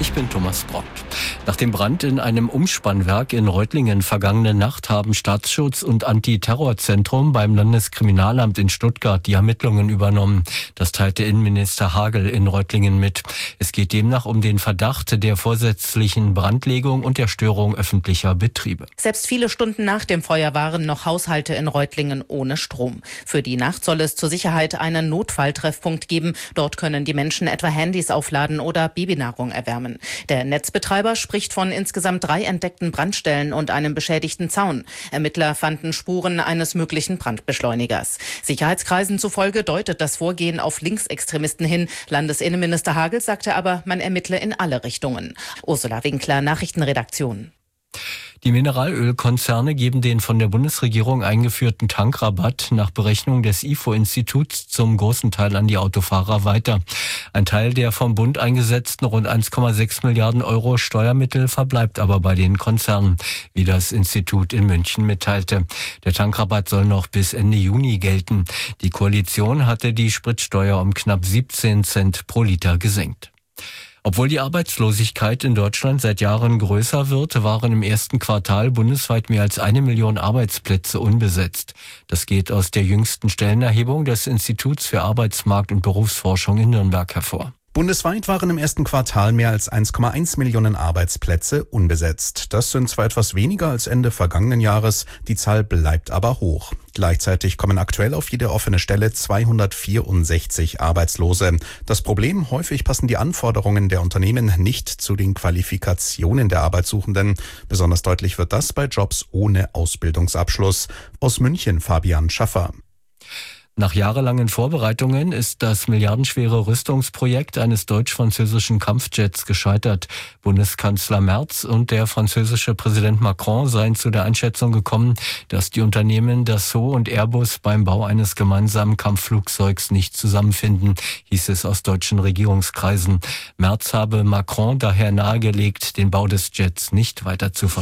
Ich bin Thomas Brott. Nach dem Brand in einem Umspannwerk in Reutlingen vergangene Nacht haben Staatsschutz und Antiterrorzentrum beim Landeskriminalamt in Stuttgart die Ermittlungen übernommen. Das teilte Innenminister Hagel in Reutlingen mit. Es geht demnach um den Verdacht der vorsätzlichen Brandlegung und der Störung öffentlicher Betriebe. Selbst viele Stunden nach dem Feuer waren noch Haushalte in Reutlingen ohne Strom. Für die Nacht soll es zur Sicherheit einen Notfalltreffpunkt geben. Dort können die Menschen etwa Handys aufladen oder Babynahrung erwärmen. Der Netzbetreiber spricht von insgesamt 3 entdeckten Brandstellen und einem beschädigten Zaun. Ermittler fanden Spuren eines möglichen Brandbeschleunigers. Sicherheitskreisen zufolge deutet das Vorgehen auf Linksextremisten hin. Landesinnenminister Hagel sagte aber, man ermittle in alle Richtungen. Ursula Winkler, Nachrichtenredaktion. Die Mineralölkonzerne geben den von der Bundesregierung eingeführten Tankrabatt nach Berechnung des IFO-Instituts zum großen Teil an die Autofahrer weiter. Ein Teil der vom Bund eingesetzten rund 1,6 Milliarden Euro Steuermittel verbleibt aber bei den Konzernen, wie das Institut in München mitteilte. Der Tankrabatt soll noch bis Ende Juni gelten. Die Koalition hatte die Spritsteuer um knapp 17 Cent pro Liter gesenkt. Obwohl die Arbeitslosigkeit in Deutschland seit Jahren größer wird, waren im ersten Quartal bundesweit mehr als 1 Million Arbeitsplätze unbesetzt. Das geht aus der jüngsten Stellenerhebung des Instituts für Arbeitsmarkt- und Berufsforschung in Nürnberg hervor. Bundesweit waren im ersten Quartal mehr als 1,1 Millionen Arbeitsplätze unbesetzt. Das sind zwar etwas weniger als Ende vergangenen Jahres, die Zahl bleibt aber hoch. Gleichzeitig kommen aktuell auf jede offene Stelle 264 Arbeitslose. Das Problem: häufig passen die Anforderungen der Unternehmen nicht zu den Qualifikationen der Arbeitssuchenden. Besonders deutlich wird das bei Jobs ohne Ausbildungsabschluss. Aus München Fabian Schaffer. Nach jahrelangen Vorbereitungen ist das milliardenschwere Rüstungsprojekt eines deutsch-französischen Kampfjets gescheitert. Bundeskanzler Merz und der französische Präsident Macron seien zu der Einschätzung gekommen, dass die Unternehmen Dassault und Airbus beim Bau eines gemeinsamen Kampfflugzeugs nicht zusammenfinden, hieß es aus deutschen Regierungskreisen. Merz habe Macron daher nahegelegt, den Bau des Jets nicht weiter zu verfolgen.